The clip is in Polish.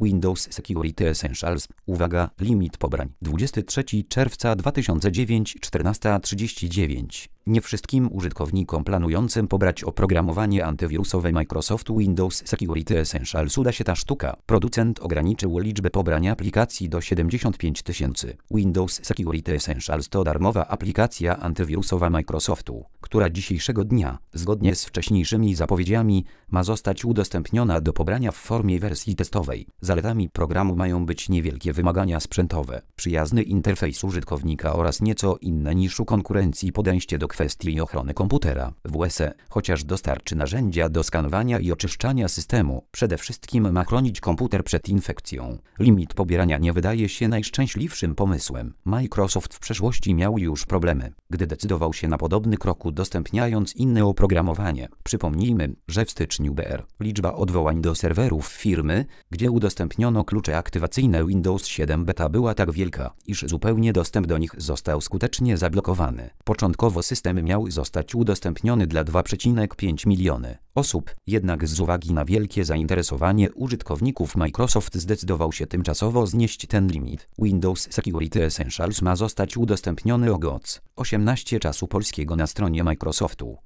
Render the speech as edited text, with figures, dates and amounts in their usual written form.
Windows Security Essentials. Uwaga, limit pobrań 23 czerwca 2009 14:39. Nie wszystkim użytkownikom planującym pobrać oprogramowanie antywirusowe Microsoftu Windows Security Essentials uda się ta sztuka. Producent ograniczył liczbę pobrań aplikacji do 75 000. Windows Security Essentials to darmowa aplikacja antywirusowa Microsoftu, która dzisiejszego dnia, zgodnie z wcześniejszymi zapowiedziami, ma zostać udostępniona do pobrania w formie wersji testowej. Zaletami programu mają być niewielkie wymagania sprzętowe, przyjazny interfejs użytkownika oraz nieco inne niż u konkurencji podejście do kwestii ochrony komputera. WSE, chociaż dostarczy narzędzia do skanowania i oczyszczania systemu, przede wszystkim ma chronić komputer przed infekcją. Limit pobierania nie wydaje się najszczęśliwszym pomysłem. Microsoft w przeszłości miał już problemy, gdy decydował się na podobny krok, udostępniając inne oprogramowanie. Przypomnijmy, że w styczniu br. liczba odwołań do serwerów firmy, gdzie udostępniono klucze aktywacyjne Windows 7 Beta była tak wielka, iż zupełnie dostęp do nich został skutecznie zablokowany. Początkowo system miał zostać udostępniony dla 2,5 miliony osób, jednak z uwagi na wielkie zainteresowanie użytkowników Microsoft zdecydował się tymczasowo znieść ten limit. Windows Security Essentials ma zostać udostępniony o godz. 18 czasu polskiego na stronie Microsoftu.